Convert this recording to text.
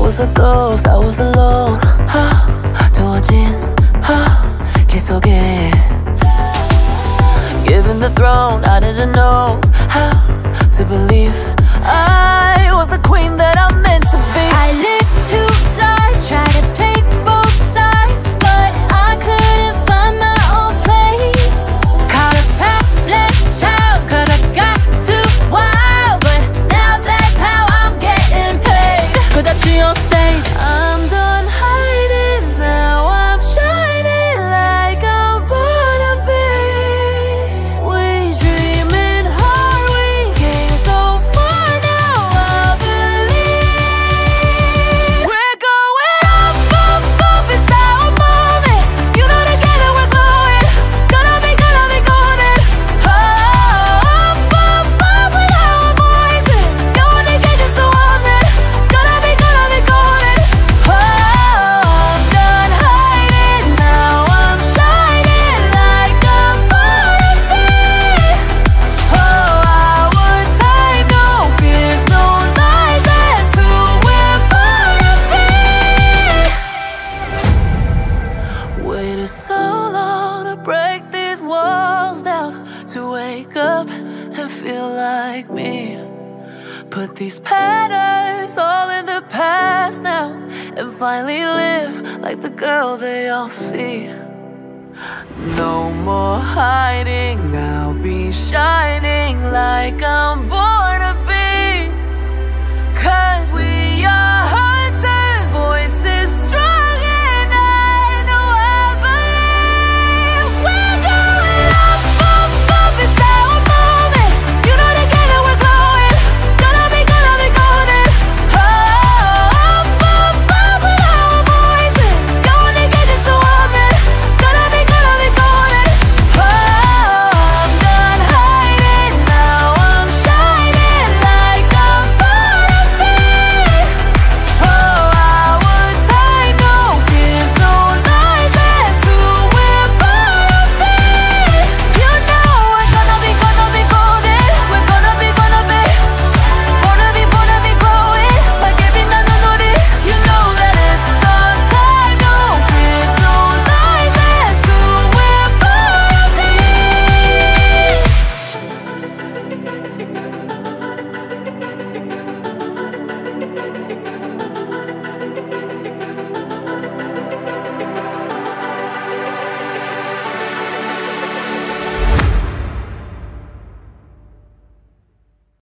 was a ghost, I was alone. 두어진 길 속에 given the throne, I didn't know how to believe I was the queen that I'm meant to be. I lived two lives, tried to play both sides, but I couldn't find my own place. Caught a problem child, cause I got too wild, but now that's how I'm getting paid. 끝없이 on stage, I'm done hiding, now I'm shining like I'm born to be. We dreaming hard, we came so far, now I believe. We're going up, up, up, it's our moment. You know together we're glowing, gonna be golden. Up, up, up with our voices, going to get you so on it. Gonna be golden. Oh, I'm done hiding, now I'm shining like I'm born to be. Oh, our time, no fears, no lies, that's who we're born to be. waited so long to break these walls down, to wake up and feel like me. Put these patterns all in the past now, and finally live like the girl they all see. No more hiding, I'll be shining like I'm born to be. 'Cause we are hunters, voices strong, and I know I believe. We're going up, up, up, it's our moment. You know together we're glowing, gonna be golden. Up, up, up with our voices, going to get you so on it. Gonna be golden. Oh, I'm done hiding, now I'm shining like I'm born to be. Oh, our time, no fears, no lies, that's who we're born to be. You know we're gonna be golden. We're gonna be glowing like every night on it. You know that it's our time, no fears, no lies, that's who we're born to be.